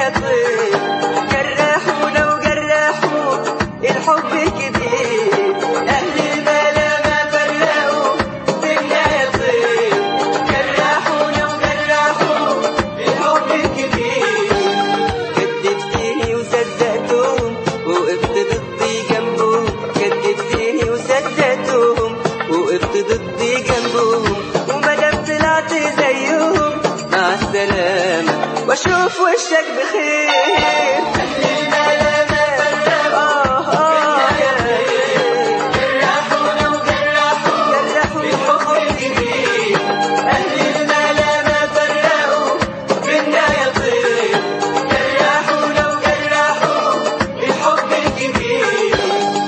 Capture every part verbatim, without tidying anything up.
يا طيب، جرحونا وجرحوا الحب كبير. أهل الملامة فرقوا بينا يا طيب، جرحونا وجرحوا الحب كبير. كدبتني وصدقتهم وقفت ضدي جنبهم، كدبتني وصدقتهم وقفت ضدي جنبهم. ومادام طلعت زيهم مع السلامة واشوف وشك بخير. أهل الملامة فرقوا بينا يا طيب، جرحونا وجرحوا الحب كبير. أهل الملامة فرقوا بينا يا طيب، جرحونا وجرحوا الحب كبير.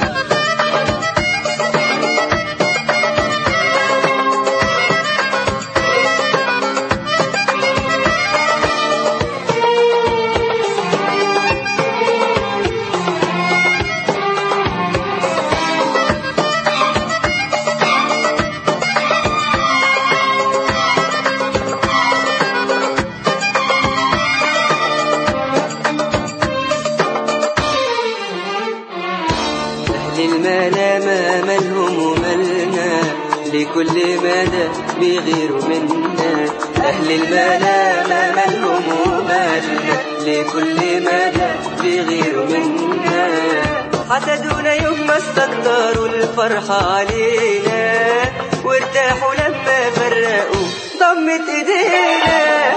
الملامة مالهم ومالنا، لكل مدى بيغيروا منا. أهل الملامة مالهم ومالنا، لكل مدى بيغيروا منا. حسدونا يوم ما استكتروا الفرحة علينا، وارتاحوا لما فرقوا ضمت ايدينا.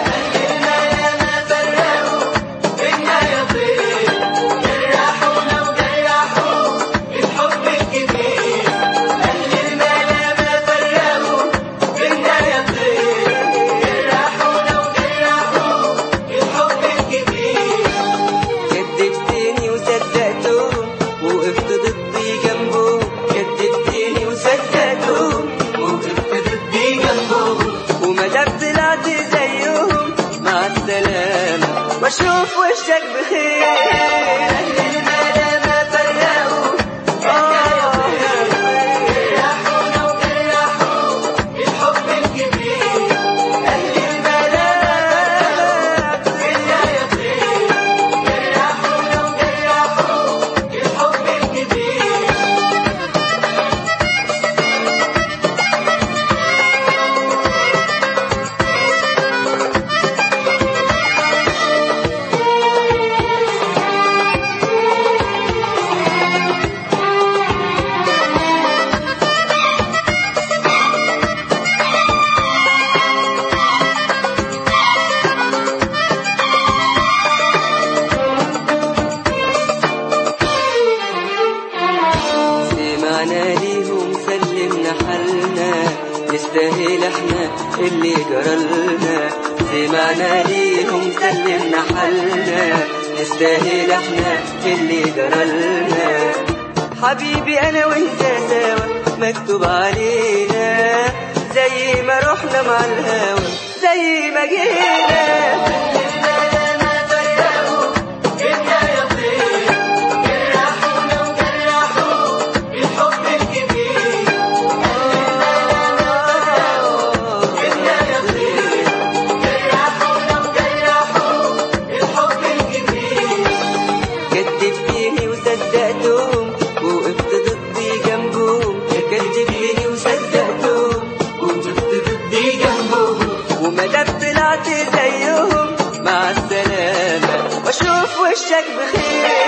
واشوف وشك بخير. أهل الملامة فرقوا بينا يا طيب، جرحونا وجرحوا الحب الكبير. أهل الملامة بينا يا طيب، جرحونا وجرحوا الحب الكبير. سمعنا ليهم سلمنا حالنا، نستاهل احنا اللي جرالنا. سمعنا ليهم سلمنا حالنا، نستاهل احنا اللي جرالنا. حبيبي انا وانت سوا مكتوب علينا، زي ما رحنا مع الهوى زي ما جينا. كدبتني وصدقتهم وقفت ضدي جنبهم، كدبتني وصدقتهم وقفت ضدي جنبهم. ومادام طلعت زيهم مع السلامة واشوف وشك بخير.